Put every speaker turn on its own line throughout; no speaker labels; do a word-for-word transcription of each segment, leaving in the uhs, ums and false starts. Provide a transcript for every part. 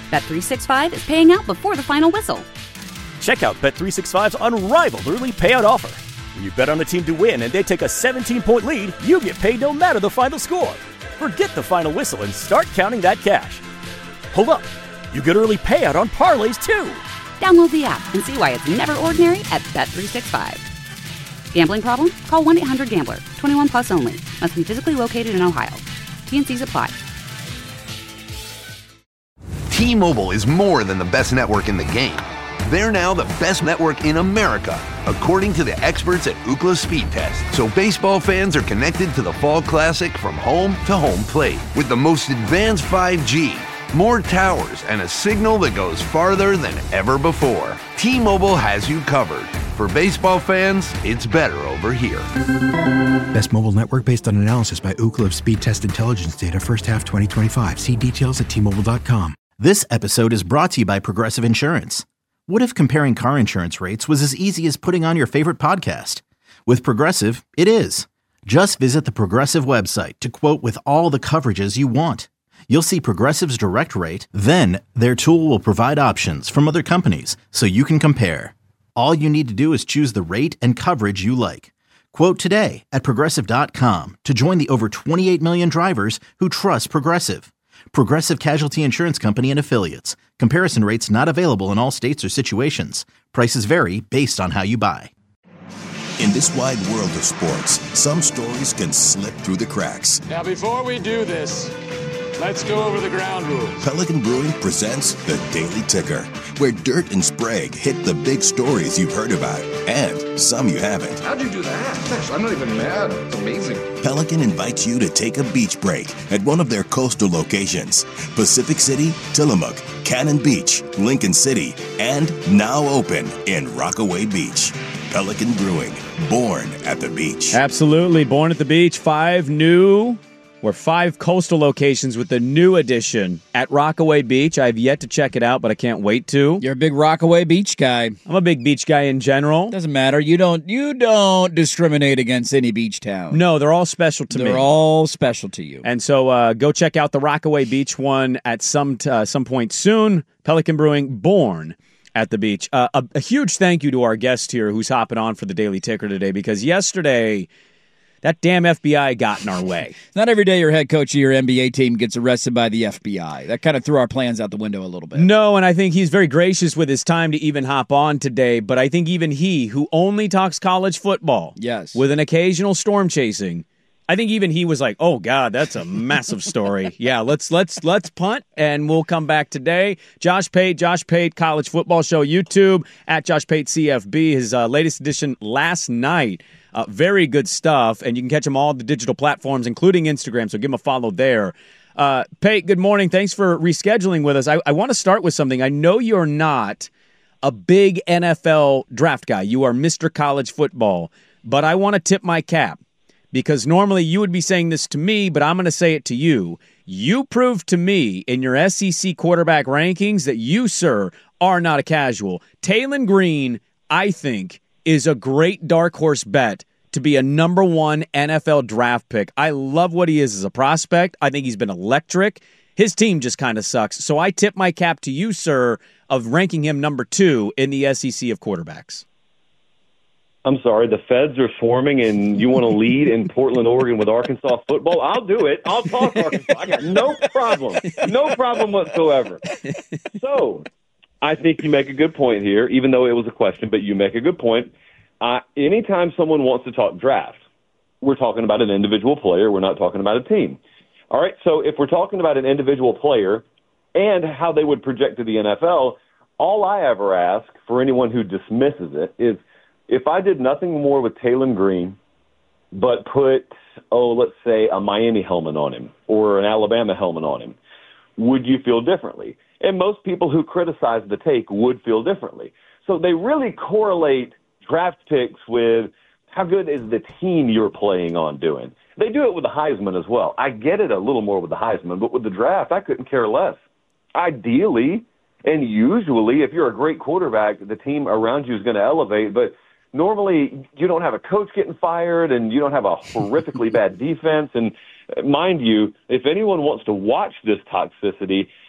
Bet three sixty-five is paying out before the final whistle.
Check out Bet three sixty-five's unrivaled early payout offer. When you bet on a team to win and they take a seventeen-point lead, you get paid no matter the final score. Forget the final whistle and start counting that cash. Hold up. You get early payout on parlays, too.
Download the app and see why it's never ordinary at Bet three sixty-five. Gambling problem? Call one eight hundred gambler. twenty-one plus only. Must be physically located in Ohio. T N Cs apply.
T-Mobile is more than the best network in the game. They're now the best network in America, according to the experts at Ookla Speed Test. So baseball fans are connected to the Fall Classic from home to home plate with the most advanced five G, more towers, and a signal that goes farther than ever before. T-Mobile has you covered. For baseball fans, it's better over here.
Best mobile network based on analysis by Ookla of Speed Test Intelligence data first half twenty twenty-five. See details at T Mobile dot com.
This episode is brought to you by Progressive Insurance. What if comparing car insurance rates was as easy as putting on your favorite podcast? With Progressive, it is. Just visit the Progressive website to quote with all the coverages you want. You'll see Progressive's direct rate, then their tool will provide options from other companies so you can compare. All you need to do is choose the rate and coverage you like. Quote today at Progressive dot com to join the over twenty-eight million drivers who trust Progressive. Progressive Casualty Insurance Company and Affiliates. Comparison rates not available in all states or situations. Prices vary based on how you buy.
In this wide world of sports, some stories can slip through the cracks.
Now, before we do this, let's go over the ground rules.
Pelican Brewing presents The Daily Ticker, where Dirt and Sprague hit the big stories you've heard about, and some you haven't.
How'd you do that? Gosh, I'm not even mad. It's amazing.
Pelican invites you to take a beach break at one of their coastal locations. Pacific City, Tillamook, Cannon Beach, Lincoln City, and now open in Rockaway Beach. Pelican Brewing, born at the beach.
Absolutely, born at the beach. Five new... We're five coastal locations with the new addition at Rockaway Beach. I've yet to check it out, but I can't wait to.
You're a big Rockaway Beach guy.
I'm a big beach guy in general.
Doesn't matter. You don't you don't discriminate against any beach town.
No, they're all special to
they're
me.
They're all special to you.
And so uh, go check out the Rockaway Beach one at some t- uh, some point soon. Pelican Brewing, born at the beach. Uh, a, a huge thank you to our guest here who's hopping on for the Daily Ticker today, because yesterday... that damn F B I got in our way.
Not every day your head coach of your N B A team gets arrested by the F B I. That kind of threw our plans out the window a little bit.
No, and I think he's very gracious with his time to even hop on today, but I think even he, who only talks college football,
yes,
with an occasional storm chasing, I think even he was like, oh, God, that's a massive story. Yeah, let's let's let's punt, and we'll come back today. Josh Pate, Josh Pate, College Football Show, YouTube, at Josh Pate C F B, his uh, latest edition last night. Uh, very good stuff, and you can catch them all on the digital platforms, including Instagram, so give him a follow there. Uh, Pate, good morning. Thanks for rescheduling with us. I, I want to start with something. I know you're not a big N F L draft guy. You are Mister College Football, but I want to tip my cap, because normally you would be saying this to me, but I'm going to say it to you. You proved to me in your S E C quarterback rankings that you, sir, are not a casual. Taylen Green, I think, is a great dark horse bet to be a number one N F L draft pick. I love what he is as a prospect. I think he's been electric. His team just kind of sucks. So I tip my cap to you, sir, of ranking him number two in the S E C of quarterbacks.
I'm sorry, the feds are swarming and you want to lead in Portland, Oregon with Arkansas football? I'll do it. I'll talk Arkansas. I got no problem. No problem whatsoever. So I think you make a good point here, even though it was a question, but you make a good point. Uh, anytime someone wants to talk draft, we're talking about an individual player. We're not talking about a team. All right, so if we're talking about an individual player and how they would project to the N F L, all I ever ask for anyone who dismisses it is, if I did nothing more with Taylen Green but put, oh, let's say a Miami helmet on him or an Alabama helmet on him, would you feel differently? And most people who criticize the take would feel differently. So they really correlate draft picks with how good is the team you're playing on doing. They do it with the Heisman as well. I get it a little more with the Heisman, but with the draft, I couldn't care less. Ideally, and usually, if you're a great quarterback, the team around you is going to elevate, but normally you don't have a coach getting fired and you don't have a horrifically bad defense. And mind you, if anyone wants to watch this toxicity,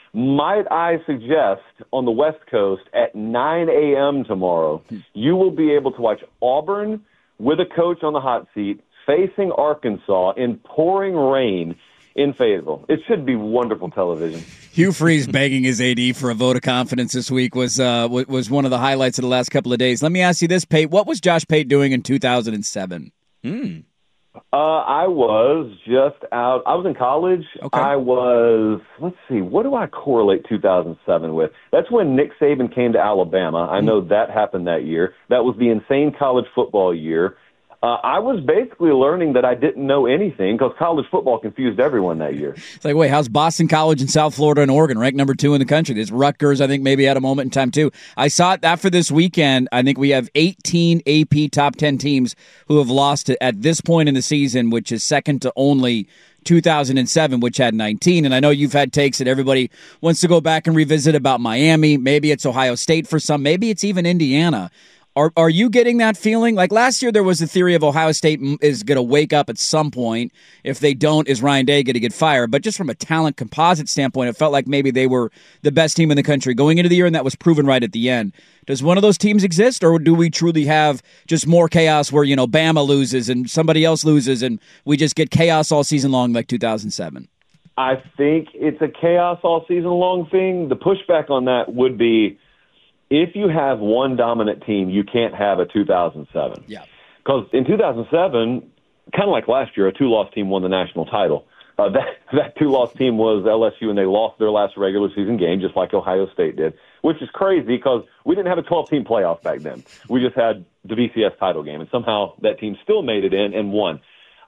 Might I suggest on the West Coast at nine a.m. tomorrow, you will be able to watch Auburn with a coach on the hot seat facing Arkansas in pouring rain in Fayetteville. It should be wonderful television.
Hugh Freeze begging his A D for a vote of confidence this week was uh, was one of the highlights of the last couple of days. Let me ask you this, Pate. What was Josh Pate doing in two thousand seven?
Hmm.
Uh, I was just out. I was in college.
Okay.
I was, let's see, what do I correlate two thousand seven with? That's when Nick Saban came to Alabama. I know that happened that year. That was the insane college football year. Uh, I was basically learning that I didn't know anything because college football confused everyone that year.
It's like, wait, how's Boston College in South Florida and Oregon, ranked number two in the country? There's Rutgers, I think, maybe at a moment in time, too. I saw it after this weekend. I think we have eighteen A P top ten teams who have lost at this point in the season, which is second to only two thousand seven, which had nineteen. And I know you've had takes that everybody wants to go back and revisit about Miami. Maybe it's Ohio State for some. Maybe it's even Indiana. Are are you getting that feeling? Like last year, there was the theory of Ohio State is going to wake up at some point. If they don't, is Ryan Day going to get fired? But just from a talent composite standpoint, it felt like maybe they were the best team in the country going into the year, and that was proven right at the end. Does one of those teams exist, or do we truly have just more chaos where, you know, Bama loses and somebody else loses, and we just get chaos all season long like two thousand seven?
I think it's a chaos all season long thing. The pushback on that would be, if you have one dominant team, you can't have a two thousand seven.
Yeah.
Because in two thousand seven, kind of like last year, a two-loss team won the national title. Uh, that that two-loss team was L S U, and they lost their last regular season game, just like Ohio State did, which is crazy because we didn't have a twelve-team playoff back then. We just had the B C S title game, and somehow that team still made it in and won.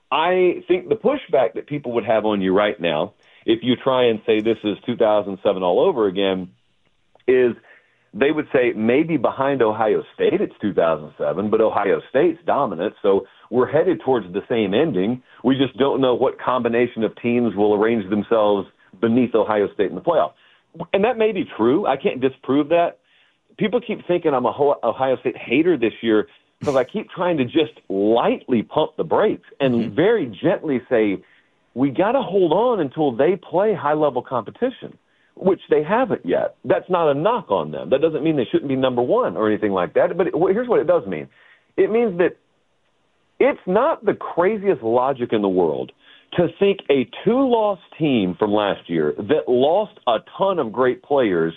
I think the pushback that people would have on you right now, if you try and say this is two thousand seven all over again, is – they would say maybe behind Ohio State it's two thousand seven, but Ohio State's dominant, so we're headed towards the same ending. We just don't know what combination of teams will arrange themselves beneath Ohio State in the playoff. And that may be true. I can't disprove that. People keep thinking I'm a Ohio State hater this year because I keep trying to just lightly pump the brakes and mm-hmm. very gently say, we got to hold on until they play high-level competition, which they haven't yet. That's not a knock on them. That doesn't mean they shouldn't be number one or anything like that. But it, well, here's what it does mean. It means that it's not the craziest logic in the world to think a two-loss team from last year that lost a ton of great players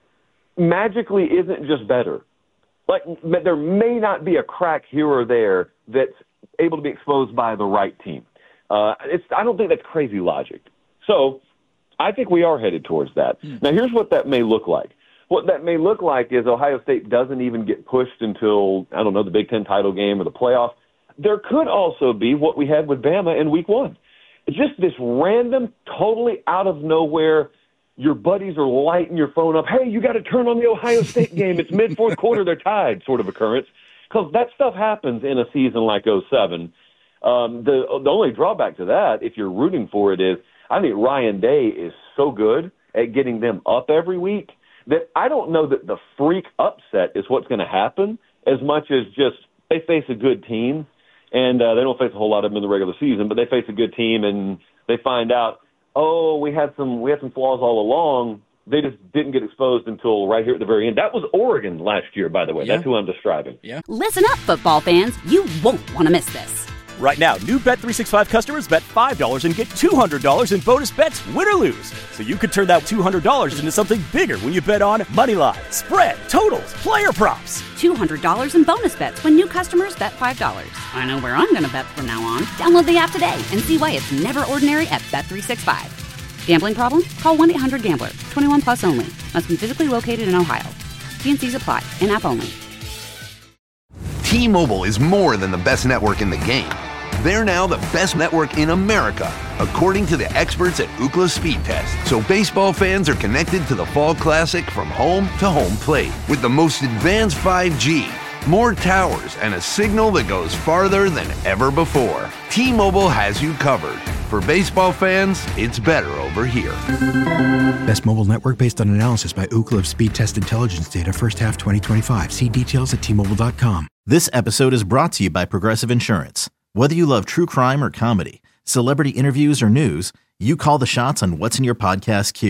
magically isn't just better. Like, there may not be a crack here or there that's able to be exposed by the right team. Uh, it's, I don't think that's crazy logic. So I think we are headed towards that. Mm. Now, here's what that may look like. What that may look like is Ohio State doesn't even get pushed until, I don't know, the Big Ten title game or the playoff. There could also be what we had with Bama in week one. It's just this random, totally out of nowhere, your buddies are lighting your phone up, hey, you got to turn on the Ohio State game. It's mid-fourth quarter, they're tied, sort of occurrence. Because that stuff happens in a season like oh seven. Um, the, the only drawback to that, if you're rooting for it, is I think Ryan Day is so good at getting them up every week that I don't know that the freak upset is what's going to happen as much as just they face a good team, and uh, they don't face a whole lot of them in the regular season, but they face a good team, and they find out, oh, we had some we had some flaws all along. They just didn't get exposed until right here at the very end. That was Oregon last year, by the way. Yeah. That's who I'm describing.
Yeah.
Listen up, football fans. You won't want to miss this.
Right now, new Bet three sixty-five customers bet five dollars and get two hundred dollars in bonus bets, win or lose. So you could turn that two hundred dollars into something bigger when you bet on moneyline, spread, totals, player props.
two hundred dollars in bonus bets when new customers bet five dollars. I know where I'm going to bet from now on. Download the app today and see why it's never ordinary at Bet three sixty-five. Gambling problem? Call one eight hundred gambler. twenty-one plus only. Must be physically located in Ohio. T N Cs apply. In-app only.
T-Mobile is more than the best network in the game. They're now the best network in America, according to the experts at Ookla Speed Test. So baseball fans are connected to the Fall Classic from home to home plate with the most advanced five G, more towers, and a signal that goes farther than ever before. T-Mobile has you covered. For baseball fans, it's better over here.
Best mobile network based on analysis by Ookla of Speed Test Intelligence data first half twenty twenty-five. See details at T Mobile dot com.
This episode is brought to you by Progressive Insurance. Whether you love true crime or comedy, celebrity interviews or news, you call the shots on what's in your podcast queue.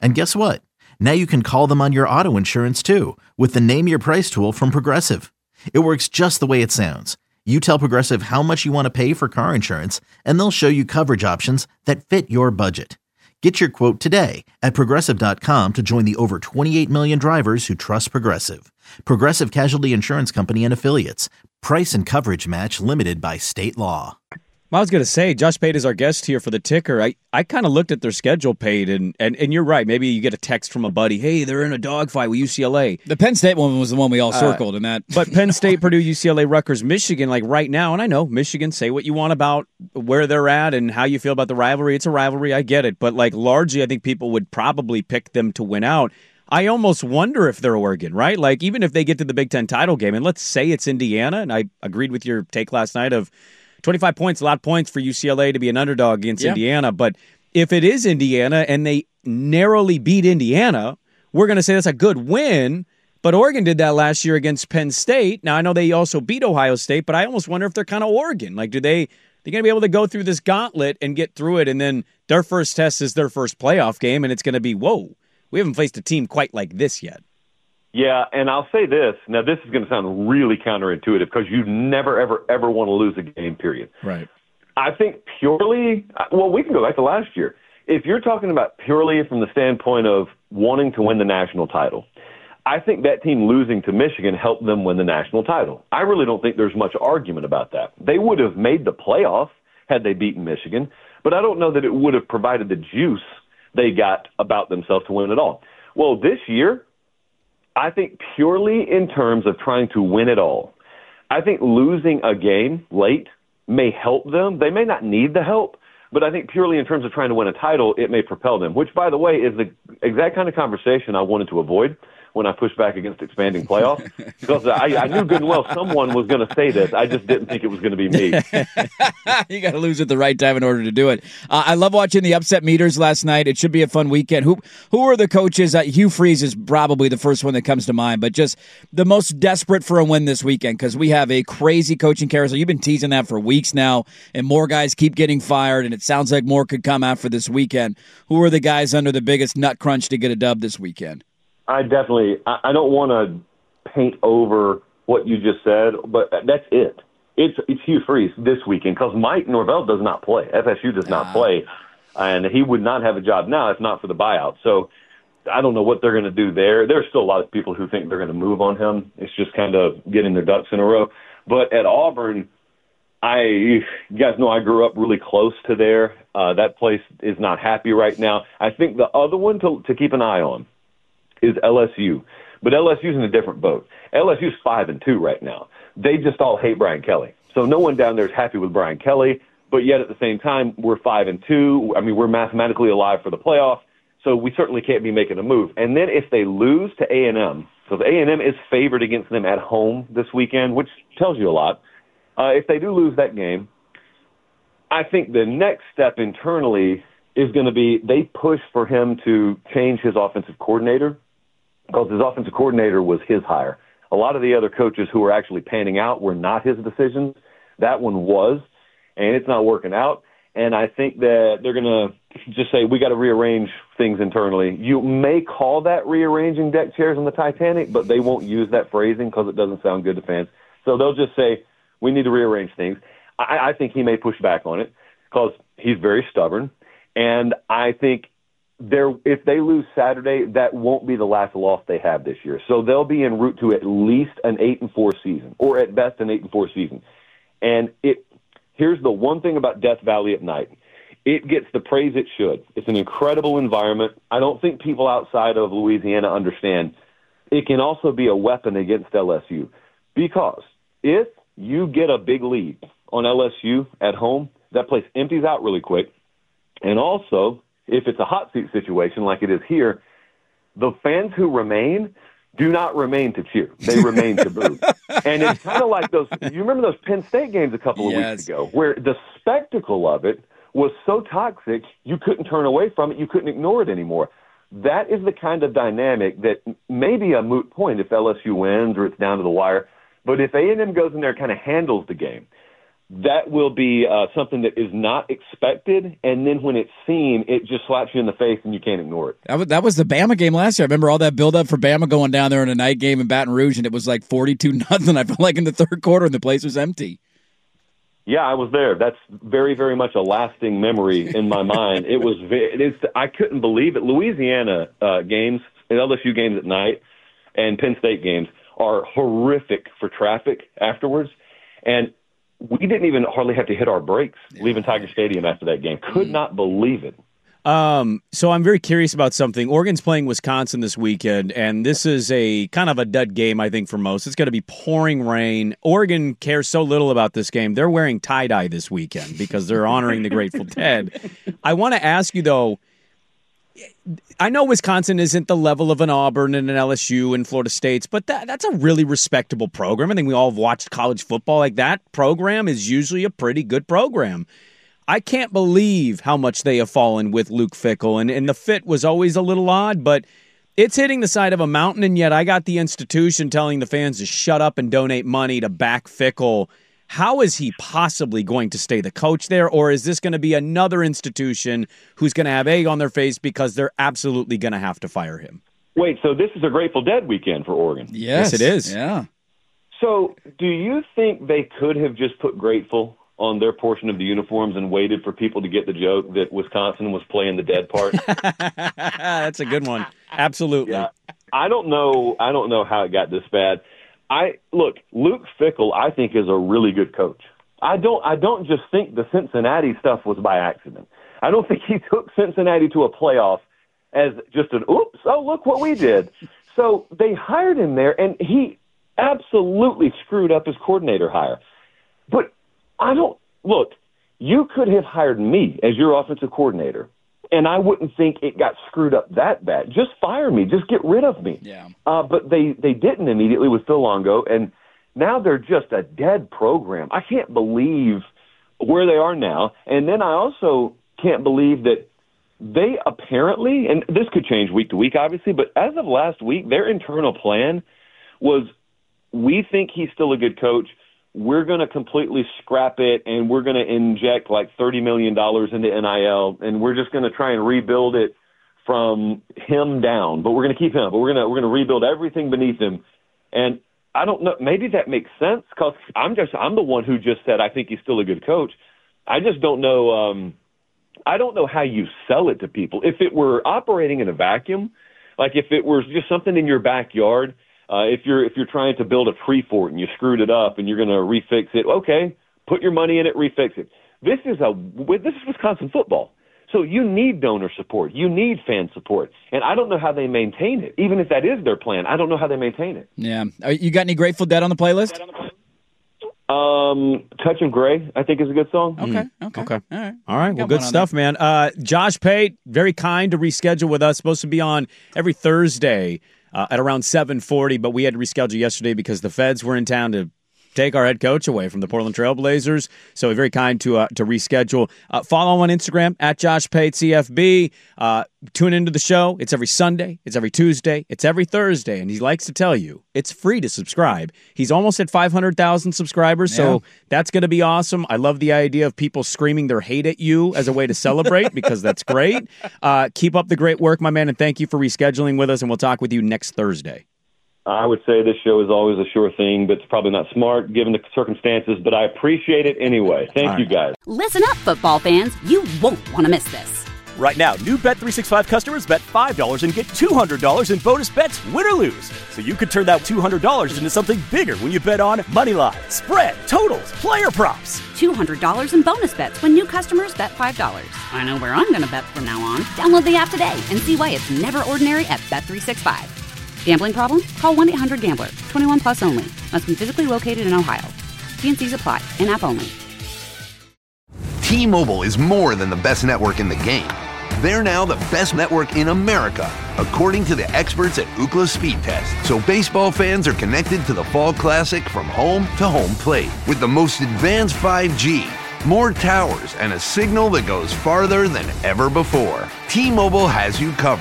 And guess what? Now you can call them on your auto insurance too with the Name Your Price tool from Progressive. It works just the way it sounds. You tell Progressive how much you want to pay for car insurance, and they'll show you coverage options that fit your budget. Get your quote today at Progressive dot com to join the over twenty-eight million drivers who trust Progressive. Progressive Casualty Insurance Company and Affiliates. Price and coverage match limited by state law.
I was going to say, Josh Pate is our guest here for the Ticker. I, I kind of looked at their schedule, Pate, and, and, and you're right. Maybe you get a text from a buddy, hey, they're in a dogfight with U C L A.
The Penn State one was the one we all circled.
Uh,
in that.
But Penn State, Purdue, U C L A, Rutgers, Michigan, like right now, and I know, Michigan, say what you want about where they're at and how you feel about the rivalry. It's a rivalry, I get it. But like largely, I think people would probably pick them to win out. I almost wonder if they're Oregon, right? Like even if they get to the Big Ten title game, and let's say it's Indiana, and I agreed with your take last night of twenty-five points, a lot of points for U C L A to be an underdog against yeah. Indiana. But if it is Indiana and they narrowly beat Indiana, we're going to say that's a good win. But Oregon did that last year against Penn State. Now, I know they also beat Ohio State, but I almost wonder if they're kind of Oregon. Like, do they they're going to be able to go through this gauntlet and get through it, and then their first test is their first playoff game, and it's going to be, whoa, we haven't faced a team quite like this yet.
Yeah, and I'll say this. Now, this is going to sound really counterintuitive because you never, ever, ever want to lose a game, period.
Right.
I think purely – well, we can go back to last year. If you're talking about purely from the standpoint of wanting to win the national title, I think that team losing to Michigan helped them win the national title. I really don't think there's much argument about that. They would have made the playoff had they beaten Michigan, but I don't know that it would have provided the juice they got about themselves to win it all. Well, this year – I think purely in terms of trying to win it all, I think losing a game late may help them. They may not need the help, but I think purely in terms of trying to win a title, it may propel them, which, by the way, is the exact kind of conversation I wanted to avoid when I pushed back against expanding playoffs, because I, I knew good and well someone was going to say this. I just didn't think it was going to be me.
You got to lose at the right time in order to do it. Uh, I love watching the upset meters last night. It should be a fun weekend. Who who are the coaches? Uh, Hugh Freeze is probably the first one that comes to mind, but just the most desperate for a win this weekend because we have a crazy coaching carousel. You've been teasing that for weeks now, and more guys keep getting fired, and it sounds like more could come after this weekend. Who are the guys under the biggest nut crunch to get a dub this weekend?
I definitely – I don't want to paint over what you just said, but that's it. It's it's Hugh Freeze this weekend because Mike Norvell does not play. F S U does not ah. play, and he would not have a job now if not for the buyout. So I don't know what they're going to do there. There's still a lot of people who think they're going to move on him. It's just kind of getting their ducks in a row. But at Auburn, I you guys know I grew up really close to there. Uh, that place is not happy right now. I think the other one to to keep an eye on is L S U. But L S U's in a different boat. L S U's five and two right now. They just all hate Brian Kelly. So no one down there is happy with Brian Kelly, but yet at the same time, we're five and two. I mean, we're mathematically alive for the playoff, so we certainly can't be making a move. And then if they lose to A and M, because A and M is favored against them at home this weekend, which tells you a lot. Uh, if they do lose that game, I think the next step internally is going to be they push for him to change his offensive coordinator, because his offensive coordinator was his hire. A lot of the other coaches who were actually panning out were not his decisions. That one was, and it's not working out. And I think that they're going to just say, we got to rearrange things internally. You may call that rearranging deck chairs on the Titanic, but they won't use that phrasing because it doesn't sound good to fans. So they'll just say, we need to rearrange things. I, I think he may push back on it because he's very stubborn. And I think There, if they lose Saturday, that won't be the last loss they have this year. So they'll be en route to at least an eight and four season, or at best an eight and four season. And it here's the one thing about Death Valley at night: it gets the praise it should. It's an incredible environment. I don't think people outside of Louisiana understand. It can also be a weapon against L S U, because if you get a big lead on L S U at home, that place empties out really quick, and also, if it's a hot seat situation like it is here, the fans who remain do not remain to cheer. They remain to boo. And it's kind of like those – you remember those Penn State games a couple of
yes.
weeks ago where the spectacle of it was so toxic you couldn't turn away from it, you couldn't ignore it anymore. That is the kind of dynamic that may be a moot point if L S U wins or it's down to the wire. But if A and M goes in there and kind of handles the game, that will be uh, something that is not expected, and then when it's seen, it just slaps you in the face and you can't ignore it.
That was, that was the Bama game last year. I remember all that build-up for Bama going down there in a night game in Baton Rouge, and it was like forty-two nothing. I felt like in the third quarter, and the place was empty.
Yeah, I was there. That's very, very much a lasting memory in my mind. It was. It is. I couldn't believe it. Louisiana uh, games, and L S U games at night, and Penn State games are horrific for traffic afterwards, and we didn't even hardly have to hit our brakes leaving Tiger Stadium after that game. Could not believe it.
Um, so I'm very curious about something. Oregon's playing Wisconsin this weekend, and this is a kind of a dud game, I think, for most. It's going to be pouring rain. Oregon cares so little about this game. They're wearing tie-dye this weekend because they're honoring the Grateful Dead. I want to ask you, though, I know Wisconsin isn't the level of an Auburn and an L S U and Florida State's, but that, that's a really respectable program. I think we all have watched college football. Like, that program is usually a pretty good program. I can't believe how much they have fallen with Luke Fickell, and, and the fit was always a little odd, but it's hitting the side of a mountain, and yet I got the institution telling the fans to shut up and donate money to back Fickell. How is he possibly going to stay the coach there, or is this going to be another institution who's going to have egg on their face because they're absolutely going to have to fire him?
Wait, so this is a Grateful Dead weekend for Oregon?
Yes,
yes it is.
Yeah.
So do you think they could have just put Grateful on their portion of the uniforms and waited for people to get the joke that Wisconsin was playing the dead part?
That's a good one. Absolutely.
Yeah. I don't know. I don't know how it got this bad. I look, Luke Fickell, I think, is a really good coach. I don't. I don't just think the Cincinnati stuff was by accident. I don't think he took Cincinnati to a playoff as just an oops. Oh, look what we did. So they hired him there, and he absolutely screwed up his coordinator hire. But I don't look. You could have hired me as your offensive coordinator, and I wouldn't think it got screwed up that bad. Just fire me. Just get rid of me.
Yeah.
Uh, but they, they didn't immediately with Phil Longo, and now they're just a dead program. I can't believe where they are now. And then I also can't believe that they apparently, and this could change week to week, obviously, but as of last week, their internal plan was, we think he's still a good coach. We're going to completely scrap it, and we're going to inject like thirty million dollars into N I L, and we're just going to try and rebuild it from him down. But we're going to keep him. But we're going to we're going to rebuild everything beneath him. And I don't know. Maybe that makes sense because I'm just I'm the one who just said I think he's still a good coach. I just don't know. Um, I don't know how you sell it to people. If it were operating in a vacuum, like if it was just something in your backyard. Uh, if you're if you're trying to build a tree fort and you screwed it up and you're going to refix it, okay, put your money in it, refix it. This is a this is Wisconsin football, so you need donor support, you need fan support, and I don't know how they maintain it. Even if that is their plan, I don't know how they maintain it.
Yeah, you got any Grateful Dead on the playlist?
Um, Touch of Grey, I think, is a good song.
Okay, okay,
okay.
All right,
all right. Well, good stuff, man. Uh, Josh Pate, very kind to reschedule with us. Supposed to be on every Thursday. Uh, at around seven forty, but we had to reschedule yesterday because the Feds were in town to take our head coach away from the Portland Trail Blazers. So we're very kind to uh, to reschedule. Uh, follow him on Instagram, at Josh Pate C F B. Uh, tune into the show. It's every Sunday. It's every Tuesday. It's every Thursday. And he likes to tell you, it's free to subscribe. He's almost at five hundred thousand subscribers, so yeah. That's going to be awesome. I love the idea of people screaming their hate at you as a way to celebrate because that's great. Uh, keep up the great work, my man, and thank you for rescheduling with us, and we'll talk with you next Thursday.
I would say this show is always a sure thing, but it's probably not smart given the circumstances, but I appreciate it anyway. Thank
All
you,
right.
guys.
Listen up, football fans. You won't want to miss this.
Right now, new Bet three sixty-five customers bet five dollars and get two hundred dollars in bonus bets, win or lose. So you could turn that two hundred dollars into something bigger when you bet on money line, spread, totals, player props.
two hundred dollars in bonus bets when new customers bet five dollars. I know where I'm going to bet from now on. Download the app today and see why it's never ordinary at Bet three sixty-five. Gambling problem? Call one eight hundred gambler. twenty-one plus only. Must be physically located in Ohio. T and C's apply. In-app only.
T-Mobile is more than the best network in the game. They're now the best network in America, according to the experts at Ookla Speed Test. So baseball fans are connected to the Fall Classic from home to home plate with the most advanced five G, more towers, and a signal that goes farther than ever before. T-Mobile has you covered.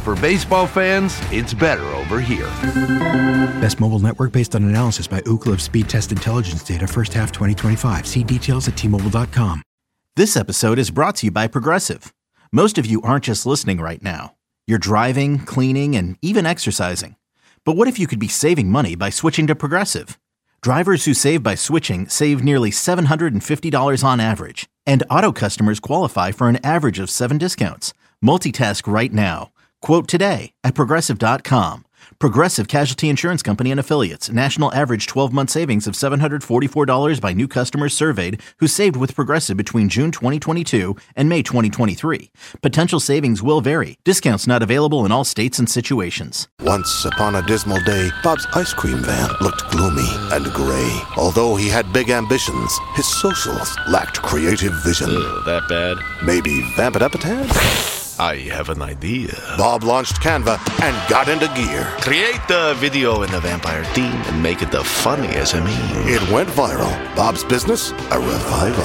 for baseball fans, it's better over here.
Best mobile network based on analysis by Ookla of speed test intelligence data first half twenty twenty-five. See details at T Mobile dot com.
This episode is brought to you by Progressive. Most of you aren't just listening right now. You're driving, cleaning, and even exercising. But what if you could be saving money by switching to Progressive? Drivers who save by switching save nearly seven hundred fifty dollars on average. And auto customers qualify for an average of seven discounts. Multitask right now. Quote today at Progressive dot com. Progressive Casualty Insurance Company and Affiliates. National average twelve-month savings of seven hundred forty-four dollars by new customers surveyed who saved with Progressive between June twenty twenty-two and May twenty twenty-three. Potential savings will vary. Discounts not available in all states and situations.
Once upon a dismal day, Bob's ice cream van looked gloomy and gray. Although he had big ambitions, his socials lacked creative vision.
Ugh, that bad?
Maybe vamp it up a tad?
I have an idea.
Bob launched Canva and got into gear.
Create the video in the vampire theme and make it the funniest I mean.
It went viral. Bob's business, a revival.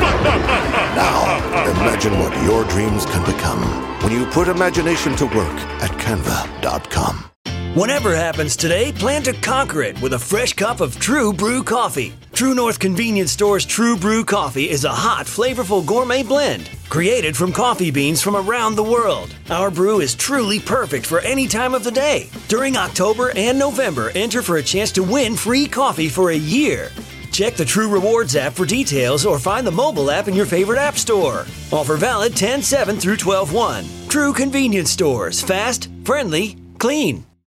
Now, imagine what your dreams can become when you put imagination to work at Canva dot com.
Whatever happens today, plan to conquer it with a fresh cup of True Brew coffee. True North Convenience Store's True Brew coffee is a hot, flavorful gourmet blend created from coffee beans from around the world. Our brew is truly perfect for any time of the day. During October and November, enter for a chance to win free coffee for a year. Check the True Rewards app for details or find the mobile app in your favorite app store. Offer valid ten seven through twelve one. True Convenience Stores. Fast, friendly, clean.